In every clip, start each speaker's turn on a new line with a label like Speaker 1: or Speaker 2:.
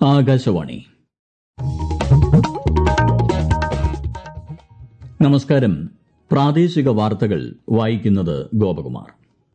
Speaker 1: ആകാശവാണി. നമസ്കാരം. പ്രാദേശിക വാർത്തകൾ വായിക്കുന്നത് ഗോപകുമാർ.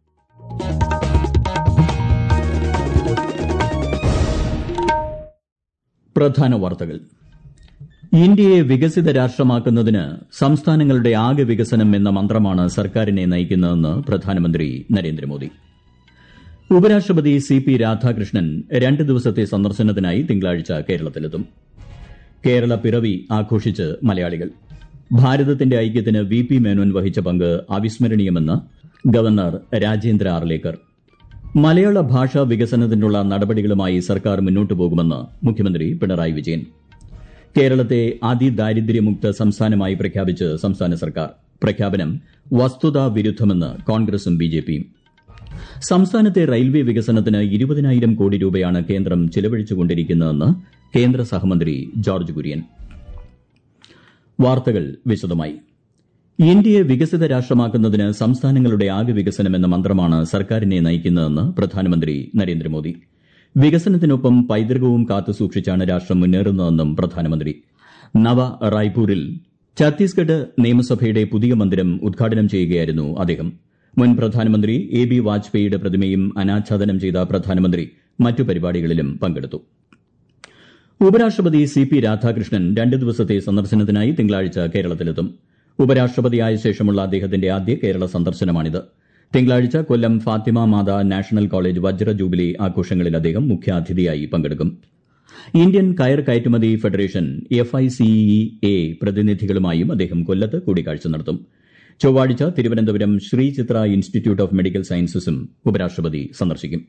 Speaker 1: പ്രധാന വാർത്തകൾ. ഇന്ത്യയെ വികസിത രാഷ്ട്രമാക്കുന്നതിന് സംസ്ഥാനങ്ങളുടെ ആകെ വികസനം എന്ന മന്ത്രമാണ് സർക്കാരിനെ നയിക്കുന്നതെന്ന് പ്രധാനമന്ത്രി നരേന്ദ്രമോദി. ഉപരാഷ്ട്രപതി സി.പി. രാധാകൃഷ്ണൻ 2 ദിവസത്തെ സന്ദർശനത്തിനായി തിങ്കളാഴ്ച കേരളത്തിലെത്തും. കേരള പിറവി ആഘോഷിച്ച് മലയാളികൾ. ഭാരതത്തിന്റെ ഐക്യത്തിന് വി.പി. മേനോൻ വഹിച്ച പങ്ക് അവിസ്മരണീയമെന്ന് ഗവർണർ രാജേന്ദ്ര ആർലേക്കർ. മലയാള ഭാഷാ വികസനത്തിനുള്ള നടപടികളുമായി സർക്കാർ മുന്നോട്ടു പോകുമെന്ന് മുഖ്യമന്ത്രി പിണറായി വിജയൻ. കേരളത്തെ അതിദാരിദ്ര്യമുക്ത സംസ്ഥാനമായി പ്രഖ്യാപിച്ച് സംസ്ഥാന സർക്കാർ. പ്രഖ്യാപനം വസ്തുതാ വിരുദ്ധമെന്ന് കോൺഗ്രസും ബിജെപിയും. സംസ്ഥാനത്തെ റെയിൽവേ വികസനത്തിന് 20,000 കോടി രൂപയാണ് കേന്ദ്രം ചിലവഴിച്ചുകൊണ്ടിരിക്കുന്നതെന്ന് കേന്ദ്ര സഹമന്ത്രി ജോർജ് കുര്യൻ. വാർത്തകൾ വിശദമായി. ഇന്ത്യയെ വികസിത രാഷ്ട്രമാക്കുന്നതിന് സംസ്ഥാനങ്ങളുടെ ആകെ വികസനം എന്ന മന്ത്രമാണ് സർക്കാരിനെ നയിക്കുന്നതെന്ന് പ്രധാനമന്ത്രി നരേന്ദ്രമോദി. വികസനത്തിനൊപ്പം പൈതൃകവും കാത്തുസൂക്ഷിച്ചാണ് രാഷ്ട്രം മുന്നേറുന്നതെന്നും പ്രധാനമന്ത്രി. നവ റായ്പൂരിൽ ഛത്തീസ്ഗഡ് നിയമസഭയുടെ പുതിയ മന്ദിരം ഉദ്ഘാടനം ചെയ്യുകയായിരുന്നു അദ്ദേഹം. മുൻ പ്രധാനമന്ത്രി എ.ബി. വാജ്പേയിയുടെ പ്രതിമയും അനാച്ഛാദനം ചെയ്ത പ്രധാനമന്ത്രി മറ്റു പരിപാടികളിലും പങ്കെടുത്തു. ഉപരാഷ്ട്രപതി സി.പി. രാധാകൃഷ്ണൻ 2 ദിവസത്തെ സന്ദർശനത്തിനായി തിങ്കളാഴ്ച കേരളത്തിലെത്തും. ഉപരാഷ്ട്രപതിയായ ശേഷമുള്ള അദ്ദേഹത്തിന്റെ ആദ്യ കേരള സന്ദർശനമാണിത്. തിങ്കളാഴ്ച Kollam Fatima Mata national college വജ്ര ജൂബിലി ആഘോഷങ്ങളിൽ അദ്ദേഹം മുഖ്യാതിഥിയായി പങ്കെടുക്കും. ഇന്ത്യൻ കയർ കയറ്റുമതി ഫെഡറേഷൻ FICEA പ്രതിനിധികളുമായും അദ്ദേഹം കൊല്ലത്ത് കൂടിക്കാഴ്ച നടത്തും. ചൊവ്വാഴ്ച Thiruvananthapuram Sree Chitra institute of medical സയൻസസും ഉപരാഷ്ട്രപതി സന്ദർശിക്കും.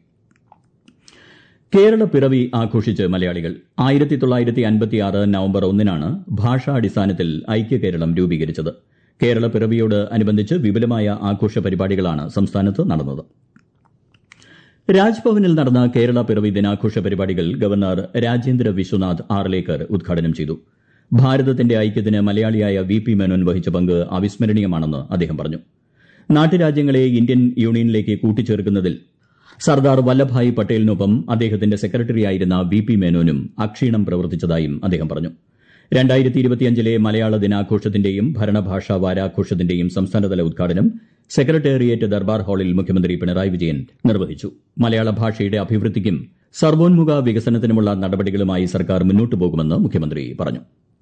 Speaker 1: കേരള പിറവി ആഘോഷിച്ച് മലയാളികൾ. 1956 നവംബർ 1-നാണ് ഭാഷാടിസ്ഥാനത്തിൽ ഐക്യകേരളം രൂപീകരിച്ചത്. കേരള പിറവിയോട് അനുബന്ധിച്ച് വിപുലമായ ആഘോഷ പരിപാടികളാണ് സംസ്ഥാനത്ത് നടന്നത്. രാജ്ഭവനിൽ നടന്ന കേരള പിറവി ദിനാഘോഷ പരിപാടികൾ ഗവർണർ രാജേന്ദ്ര വിശ്വനാഥ് ആർലേക്കർ ഉദ്ഘാടനം ചെയ്തു. ഭാരതത്തിന്റെ ഐക്യത്തിന് മലയാളിയായ വി.പി. മേനോൻ വഹിച്ച പങ്ക് അവിസ്മരണീയമാണെന്ന് അദ്ദേഹം പറഞ്ഞു. നാട്ടുരാജ്യങ്ങളെ ഇന്ത്യൻ യൂണിയനിലേക്ക് കൂട്ടിച്ചേർക്കുന്നതിൽ സർദാർ വല്ലഭായ് പട്ടേലിനൊപ്പം അദ്ദേഹത്തിന്റെ സെക്രട്ടറിയായിരുന്ന വി.പി. മേനോനും അക്ഷീണം പ്രവർത്തിച്ചതായും അദ്ദേഹം പറഞ്ഞു. 2025 മലയാള ദിനാഘോഷത്തിന്റെയും ഭരണഭാഷാ വാരാഘോഷത്തിന്റെയും സംസ്ഥാനതല ഉദ്ഘാടനം സെക്രട്ടേറിയറ്റ് ദർബാർ ഹാളിൽ മുഖ്യമന്ത്രി പിണറായി വിജയൻ നിർവഹിച്ചു. മലയാള ഭാഷയുടെ അഭിവൃദ്ധിക്കും സർവോന്മുഖ വികസനത്തിനുമുള്ള നടപടികളുമായി സർക്കാർ മുന്നോട്ടു പോകുമെന്ന് മുഖ്യമന്ത്രി പറഞ്ഞു.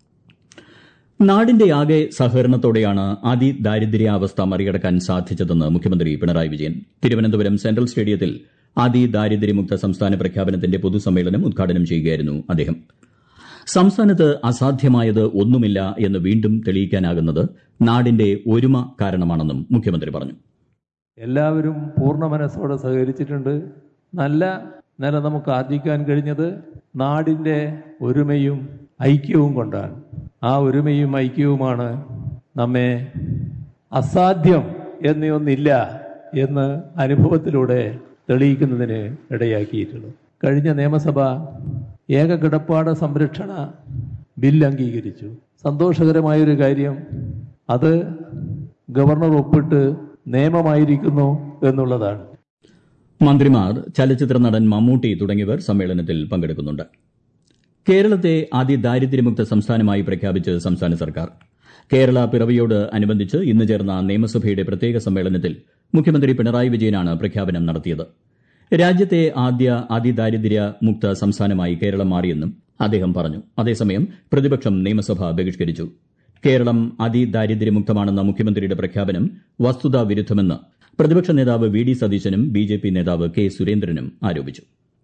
Speaker 1: നാടിന്റെ ആകെ സഹകരണത്തോടെയാണ് അതിദാരിദ്ര്യാവസ്ഥ മറികടക്കാൻ സാധിച്ചതെന്ന് മുഖ്യമന്ത്രി പിണറായി വിജയൻ. തിരുവനന്തപുരം സെൻട്രൽ സ്റ്റേഡിയത്തിൽ അതിദാരിദ്ര്യമുക്ത സംസ്ഥാന പ്രഖ്യാപനത്തിന്റെ പൊതുസമ്മേളനം ഉദ്ഘാടനം ചെയ്യുകയായിരുന്നു അദ്ദേഹം. സംസ്ഥാനത്ത് അസാധ്യമായത് ഒന്നുമില്ല എന്ന് വീണ്ടും തെളിയിക്കാനാകുന്നത് നാടിന്റെ ഒരുമ കാരണമാണെന്നും മുഖ്യമന്ത്രി പറഞ്ഞു.
Speaker 2: എല്ലാവരും പൂർണ്ണ മനസ്സോടെ സഹകരിച്ചിട്ടുണ്ട്. നല്ല നില നമുക്ക് ആർജിക്കാൻ കഴിഞ്ഞത് നാടിന്റെ ഒരുമയും ഐക്യവും കൊണ്ടാണ്. ആ ഒരുമയും ഐക്യവുമാണ് നമ്മെ അസാധ്യം എന്നൊന്നില്ല എന്ന് അനുഭവത്തിലൂടെ തെളിയിക്കുന്നതിന് ഇടയാക്കിയിട്ടുള്ളത്. കഴിഞ്ഞ നിയമസഭ ഏക കിടപ്പാട സംരക്ഷണ ബിൽ അംഗീകരിച്ചു. സന്തോഷകരമായൊരു കാര്യം, അത് ഗവർണർ ഒപ്പിട്ട് നിയമമായിരിക്കുന്നു എന്നുള്ളതാണ്.
Speaker 1: മന്ത്രിമാർ, ചലച്ചിത്ര നടൻ മമ്മൂട്ടി തുടങ്ങിയവർ സമ്മേളനത്തിൽ പങ്കെടുക്കുന്നുണ്ട്. കേരളത്തെ അതിദാരിദ്ര്യമുക്ത സംസ്ഥാനമായി പ്രഖ്യാപിച്ച് സംസ്ഥാന സർക്കാർ. കേരള പിറവിയോട് അനുബന്ധിച്ച് ഇന്ന് ചേർന്ന നിയമസഭയുടെ പ്രത്യേക സമ്മേളനത്തിൽ മുഖ്യമന്ത്രി പിണറായി വിജയനാണ് പ്രഖ്യാപനം നടത്തിയത്. രാജ്യത്തെ ആദ്യ അതിദാരിദ്ര്യമുക്ത സംസ്ഥാനമായി കേരളം മാറിയെന്നും അദ്ദേഹം പറഞ്ഞു. അതേസമയം പ്രതിപക്ഷം നിയമസഭ ബഹിഷ്കരിച്ചു. കേരളം അതിദാരിദ്ര്യമുക്തമാണെന്ന മുഖ്യമന്ത്രിയുടെ പ്രഖ്യാപനം വസ്തുതാ വിരുദ്ധമെന്ന് പ്രതിപക്ഷ നേതാവ് വി.ഡി. സതീശനും ബിജെപി നേതാവ് കെ. സുരേന്ദ്രനും ആരോപിച്ചു.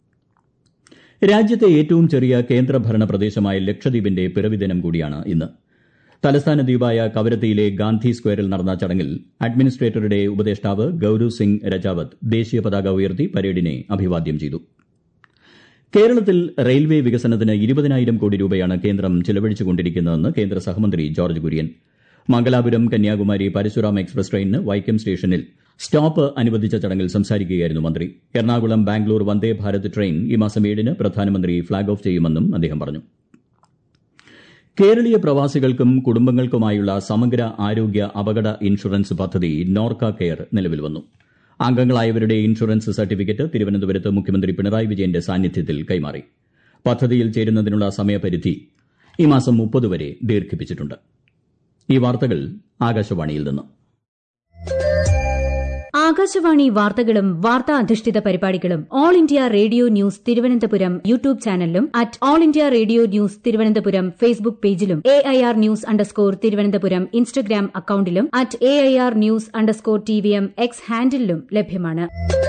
Speaker 1: രാജ്യത്തെ ഏറ്റവും ചെറിയ കേന്ദ്രഭരണ പ്രദേശമായ ലക്ഷദ്വീപിന്റെ പിറവി ദിനം കൂടിയാണ് ഇന്ന്. തലസ്ഥാന ദ്വീപായ കവരത്തിയിലെ ഗാന്ധി സ്ക്വയറിൽ നടന്ന ചടങ്ങിൽ അഡ്മിനിസ്ട്രേറ്ററുടെ ഉപദേഷ്ടാവ് ഗൌരവ് സിംഗ് രജാവത്ത് ദേശീയ പതാക ഉയർത്തി പരേഡിനെ അഭിവാദ്യം ചെയ്തു. കേരളത്തിൽ റെയിൽവേ വികസനത്തിന് 20,000 കോടി രൂപയാണ് കേന്ദ്രം ചിലവഴിച്ചുകൊണ്ടിരിക്കുന്നതെന്ന് കേന്ദ്ര സഹമന്ത്രി ജോർജ് കുര്യൻ. മംഗലാപുരം കന്യാകുമാരി പരശുറാം എക്സ്പ്രസ് ട്രെയിനിന് വൈക്കം സ്റ്റേഷനിൽ സ്റ്റോപ്പ് അനുവദിച്ച ചടങ്ങിൽ സംസാരിക്കുകയായിരുന്നു മന്ത്രി. എറണാകുളം ബാംഗ്ലൂർ വന്ദേ ഭാരത് ട്രെയിൻ ഈ മാസം 7-ന് പ്രധാനമന്ത്രി ഫ്ളാഗ് ഓഫ് ചെയ്യുമെന്നും അദ്ദേഹം പറഞ്ഞു. കേരളീയ പ്രവാസികൾക്കും കുടുംബങ്ങൾക്കുമായുള്ള സമഗ്ര ആരോഗ്യ അപകട ഇൻഷുറൻസ് പദ്ധതി നോർക്ക കെയർ നിലവിൽ വന്നു. അംഗങ്ങളായവരുടെ ഇൻഷുറൻസ് സർട്ടിഫിക്കറ്റ് തിരുവനന്തപുരത്ത് മുഖ്യമന്ത്രി പിണറായി വിജയന്റെ സാന്നിധ്യത്തിൽ കൈമാറി. പദ്ധതിയിൽ ചേരുന്നതിനുള്ള സമയപരിധി ഈ മാസം 30 വരെ ദീർഘിപ്പിച്ചിട്ടുണ്ട്. ഈ വാർത്തകൾ ആകാശവാണിയിൽ നിന്ന്.
Speaker 3: ആകാശവാണി വാർത്തകളും വാർത്താ അധിഷ്ഠിത പരിപാടികളും all India radio news Thiruvananthapuram YouTube ചാനലിലും at all India radio news Thiruvananthapuram Facebook പേജിലും AIR ന്യൂസ് _തിരുവനന്തപുരം ഇൻസ്റ്റഗ്രാം അക്കൌണ്ടിലും at AIR news _TVM X ഹാൻഡിലും ലഭ്യമാണ്.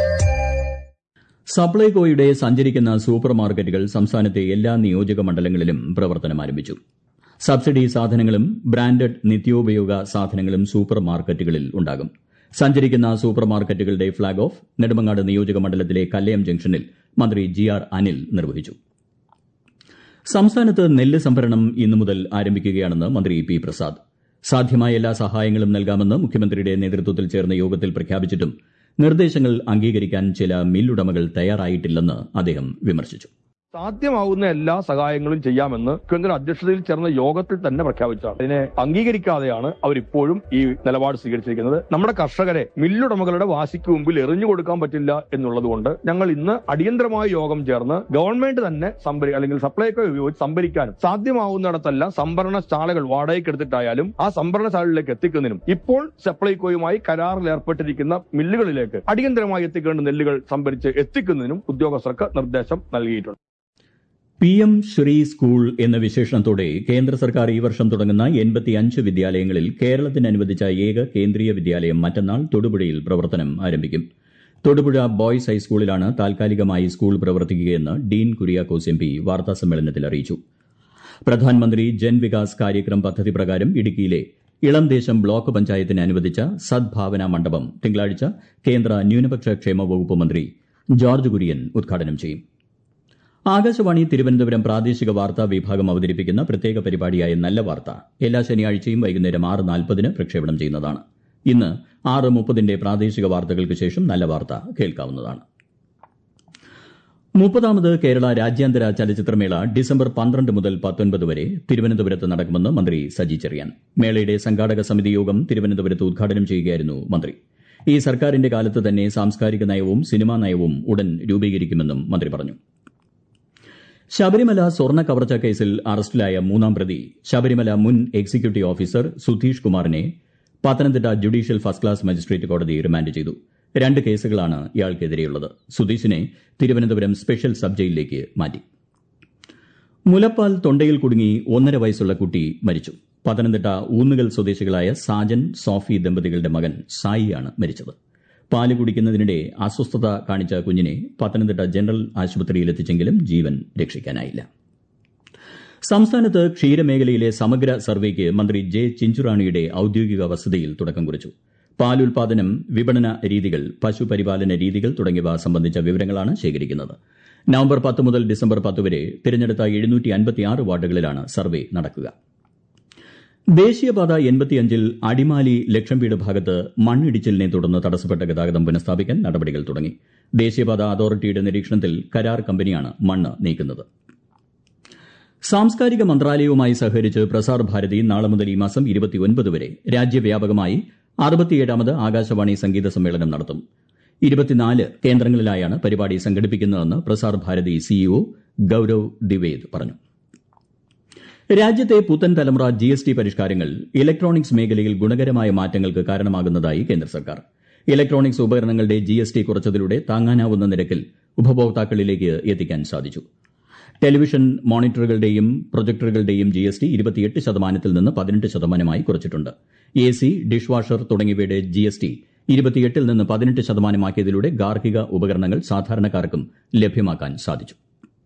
Speaker 1: സപ്ലൈകോയുടെ സഞ്ചരിക്കുന്ന സൂപ്പർ മാർക്കറ്റുകൾ സംസ്ഥാനത്തെ എല്ലാ നിയോജക മണ്ഡലങ്ങളിലും പ്രവർത്തനം ആരംഭിച്ചു. സബ്സിഡി സാധനങ്ങളും ബ്രാൻഡഡ് നിത്യോപയോഗ സാധനങ്ങളും സൂപ്പർ മാർക്കറ്റുകളിൽ ഉണ്ടാകും. സഞ്ചരിക്കുന്ന സൂപ്പർ മാർക്കറ്റുകളുടെ ഫ്ളാഗ് ഓഫ് നെടുമങ്ങാട് നിയോജക മണ്ഡലത്തിലെ കല്ലയം ജംഗ്ഷനിൽ മന്ത്രി GR അനിൽ നിർവഹിച്ചു. സംസ്ഥാനത്ത് നെല്ല് സംഭരണം ഇന്നു മുതൽ ആരംഭിക്കുകയാണെന്ന് മന്ത്രി P. പ്രസാദ്. സാധ്യമായ എല്ലാ സഹായങ്ങളും നൽകാമെന്ന് മുഖ്യമന്ത്രിയുടെ നേതൃത്വത്തിൽ ചേർന്ന യോഗത്തിൽ പ്രഖ്യാപിച്ചിട്ടും നിർദ്ദേശങ്ങൾ അംഗീകരിക്കാൻ ചില മില്ലുടമകൾ തയ്യാറായിട്ടില്ലെന്ന് അദ്ദേഹം വിമർശിച്ചു.
Speaker 4: സാധ്യമാവുന്ന എല്ലാ സഹായങ്ങളും ചെയ്യാമെന്ന് മുഖ്യമന്ത്രി അധ്യക്ഷതയിൽ ചേർന്ന യോഗത്തിൽ തന്നെ പ്രഖ്യാപിച്ചതാണ്. അതിനെ അംഗീകരിക്കാതെയാണ് അവരിപ്പോഴും ഈ നിലപാട് സ്വീകരിച്ചിരിക്കുന്നത്. നമ്മുടെ കർഷകരെ മില്ലുടമകളുടെ വാശിക്ക് മുമ്പിൽ എറിഞ്ഞു കൊടുക്കാൻ പറ്റില്ല എന്നുള്ളതുകൊണ്ട് ഞങ്ങൾ ഇന്ന് അടിയന്തരമായ യോഗം ചേർന്ന് ഗവൺമെന്റ് തന്നെ അല്ലെങ്കിൽ സപ്ലൈകോ ഉപയോഗിച്ച് സംഭരിക്കാനും സാധ്യമാവുന്നിടത്തെല്ലാം സംഭരണ ശാലകൾ വാടകയ്ക്ക് എടുത്തിട്ടായാലും ആ സംഭരണ ശാലകളിലേക്ക് എത്തിക്കുന്നതിനും ഇപ്പോൾ സപ്ലൈകോയുമായി കരാറിൽ ഏർപ്പെട്ടിരിക്കുന്ന മില്ലുകളിലേക്ക് അടിയന്തരമായി എത്തിക്കേണ്ട നെല്ലുകൾ സംഭരിച്ച് എത്തിക്കുന്നതിനും ഉദ്യോഗസ്ഥർക്ക് നിർദ്ദേശം നൽകിയിട്ടുണ്ട്.
Speaker 1: PM ശ്രീ സ്കൂൾ എന്ന വിശേഷണത്തോടെ കേന്ദ്ര സർക്കാർ ഈ വർഷം തുടങ്ങുന്ന 85 വിദ്യാലയങ്ങളിൽ കേരളത്തിന് അനുവദിച്ച ഏക കേന്ദ്രീയ വിദ്യാലയം മറ്റന്നാൾ തൊടുപുഴയിൽ പ്രവർത്തനം ആരംഭിക്കും. തൊടുപുഴ ബോയ്സ് ഹൈസ്കൂളിലാണ് താൽക്കാലികമായി സ്കൂൾ പ്രവർത്തിക്കുകയെന്ന് ഡീൻ കുര്യാക്കോസ് MP വാർത്താസമ്മേളനത്തിൽ അറിയിച്ചു. പ്രധാനമന്ത്രി ജൻ വികാസ് കാര്യക്രം പദ്ധതി പ്രകാരം ഇടുക്കിയിലെ ഇളംദേശം ബ്ലോക്ക് പഞ്ചായത്തിന് അനുവദിച്ച സദ്ഭാവന മണ്ഡപം തിങ്കളാഴ്ച കേന്ദ്ര ന്യൂനപക്ഷ ക്ഷേമ വകുപ്പ് മന്ത്രി ജോർജ് കുര്യൻ ഉദ്ഘാടനം ചെയ്യും. ആകാശവാണി തിരുവനന്തപുരം പ്രാദേശിക വാർത്താ വിഭാഗം അവതരിപ്പിക്കുന്ന പ്രത്യേക പരിപാടിയായ നല്ല വാർത്ത എല്ലാ ശനിയാഴ്ചയും വൈകുന്നേരം 6:40 പ്രക്ഷേപണം ചെയ്യുന്നതാണ്. ഇന്ന് 6:30 പ്രാദേശിക വാർത്തകൾക്ക് ശേഷം നല്ല വാർത്ത കേൾക്കാവുന്നതാണ്. 30ാമത് കേരള രാജ്യാന്തര ചലച്ചിത്രമേള ഡിസംബർ 12 മുതൽ 19 വരെ തിരുവനന്തപുരത്ത് നടക്കുമെന്ന് മന്ത്രി സജി ചെറിയാൻ. മേളയുടെ സംഘാടക സമിതി യോഗം തിരുവനന്തപുരത്ത് ഉദ്ഘാടനം ചെയ്യുകയായിരുന്നു മന്ത്രി. ഈ സർക്കാരിന്റെ കാലത്ത് തന്നെ സാംസ്കാരിക നയവും സിനിമാ നയവും ഉടൻ രൂപീകരിക്കുമെന്നും മന്ത്രി പറഞ്ഞു. ശബരിമല സ്വർണ്ണ കവർച്ചാ കേസിൽ അറസ്റ്റിലായ 3ാം പ്രതി ശബരിമല മുൻ എക്സിക്യൂട്ടീവ് ഓഫീസർ സുധീഷ് കുമാറിനെ Pathanamthitta judicial first class magistrate കോടതി റിമാൻഡ് ചെയ്തു. 2 കേസുകളാണ് ഇയാൾക്കെതിരെയുള്ളത്. സുധീഷിനെ തിരുവനന്തപുരം സ്പെഷ്യൽ സബ് ജയിലിലേക്ക് മാറ്റി. മുലപ്പാൽ തൊണ്ടയിൽ കുടുങ്ങി 1.5 വയസ്സുള്ള കുട്ടി മരിച്ചു. പത്തനംതിട്ട ഊന്നുകൽ സ്വദേശികളായ സാജൻ സോഫി ദമ്പതികളുടെ മകൻ സായിയാണ് മരിച്ചത്. പാല് കുടിക്കുന്നതിനിടെ അസ്വസ്ഥത കാണിച്ച കുഞ്ഞിനെ പത്തനംതിട്ട ജനറൽ ആശുപത്രിയിൽ എത്തിച്ചെങ്കിലും ജീവൻ രക്ഷിക്കാനായില്ല. സംസ്ഥാനത്ത് ക്ഷീരമേഖലയിലെ സമഗ്ര സർവേക്ക് മന്ത്രി ജെ ചിഞ്ചുറാണിയുടെ ഔദ്യോഗിക വസതിയിൽ തുടക്കം കുറിച്ചു. പാലുൽപാദനം, വിപണന രീതികൾ, പശുപരിപാലന രീതികൾ തുടങ്ങിയവ സംബന്ധിച്ച വിവരങ്ങളാണ് ശേഖരിക്കുന്നത്. നവംബർ 10 മുതൽ ഡിസംബർ 10 വരെ തിരഞ്ഞെടുത്ത 756 വാർഡുകളിലാണ് സർവേ നടക്കുക. ദേശീയപാത 85-ൽ അടിമാലി ലക്ഷംവീട് ഭാഗത്ത് മണ്ണിടിച്ചിലിനെ തുടർന്ന് തടസ്സപ്പെട്ട ഗതാഗതം പുനഃസ്ഥാപിക്കാൻ നടപടികൾ തുടങ്ങി. ദേശീയപാത അതോറിറ്റിയുടെ നിരീക്ഷണത്തിൽ കരാർ കമ്പനിയാണ് മണ്ണ് നീക്കുന്നത്. സാംസ്കാരിക മന്ത്രാലയവുമായി സഹകരിച്ച് പ്രസാർ ഭാരതി നാളെ മുതൽ ഈ മാസം 29 വരെ രാജ്യവ്യാപകമായി 67ാമത് ആകാശവാണി സംഗീത സമ്മേളനം നടത്തും. 24 കേന്ദ്രങ്ങളിലായാണ് പരിപാടി സംഘടിപ്പിക്കുന്നതെന്ന് പ്രസാർ ഭാരതി CEO ഗൌരവ് ദ്വിവേദ് പറഞ്ഞു. രാജ്യത്തെ പുത്തൻ തലമുറ GST പരിഷ്കാരങ്ങൾ ഇലക്ട്രോണിക്സ് മേഖലയിൽ ഗുണകരമായ മാറ്റങ്ങൾക്ക് കാരണമാകുന്നതായി കേന്ദ്ര സർക്കാർ. ഇലക്ട്രോണിക്സ് ഉപകരണങ്ങളുടെ GST കുറച്ചതിലൂടെ താങ്ങാനാവുന്ന നിരക്കിൽ ഉപഭോക്താക്കളിലേക്ക് എത്തിക്കാൻ സാധിച്ചു. ടെലിവിഷൻ മോണിറ്ററുകളുടെയും പ്രൊജക്ടറുകളുടെയും GST 28% നിന്ന് 18% കുറച്ചിട്ടുണ്ട്. AC, ഡിഷ് വാഷർ തുടങ്ങിയവയുടെ GST 28 നിന്ന് 18% ഗാർഹിക ഉപകരണങ്ങൾ സാധാരണക്കാർക്കും ലഭ്യമാക്കാൻ സാധിച്ചു.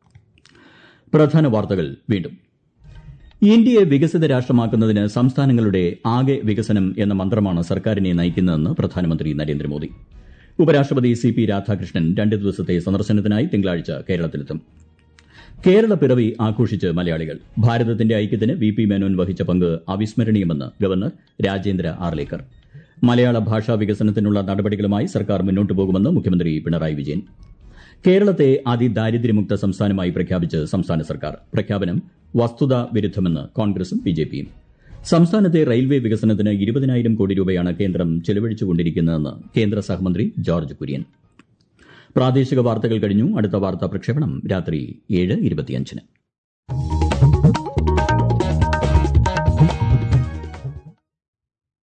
Speaker 1: പ്രധാന വാർത്തകൾ വീണ്ടും. ഇന്ത്യയെ വികസിത രാഷ്ട്രമാക്കുന്നതിന് സംസ്ഥാനങ്ങളുടെ ആകെ വികസനം എന്ന മന്ത്രമാണ് സർക്കാരിനെ നയിക്കുന്നതെന്ന് പ്രധാനമന്ത്രി നരേന്ദ്രമോദി. ഉപരാഷ്ട്രപതി CP രാധാകൃഷ്ണൻ 2 ദിവസത്തെ സന്ദർശനത്തിനായി തിങ്കളാഴ്ച കേരളത്തിലെത്തും. കേരള പിറവി ആഘോഷിച്ച് മലയാളികൾ. ഭാരതത്തിന്റെ ഐക്യത്തിന് VP മേനോൻ വഹിച്ച പങ്ക് അവിസ്മരണീയമെന്ന് ഗവർണർ രാജേന്ദ്ര ആർലേക്കർ. മലയാള ഭാഷാ വികസനത്തിനുള്ള നടപടികളുമായി സർക്കാർ മുന്നോട്ടു പോകുമെന്ന് മുഖ്യമന്ത്രി പിണറായി വിജയൻ. കേരളത്തെ അതിദാരിദ്ര്യമുക്ത സംസ്ഥാനമായി പ്രഖ്യാപിച്ച് സംസ്ഥാന സർക്കാർ. പ്രഖ്യാപനം വസ്തുതാ വിരുദ്ധമെന്ന് കോൺഗ്രസും BJPയും. സംസ്ഥാനത്തെ റെയിൽവേ വികസനത്തിന് 20,000 കോടി രൂപയാണ് കേന്ദ്രം ചെലവഴിച്ചുകൊണ്ടിരിക്കുന്നതെന്ന് കേന്ദ്ര സഹമന്ത്രി ജോർജ് കുര്യൻ. പ്രാദേശിക വാർത്തകൾ കഴിഞ്ഞു. അടുത്ത വാർത്താ പ്രക്ഷേപണം രാത്രി 7:25.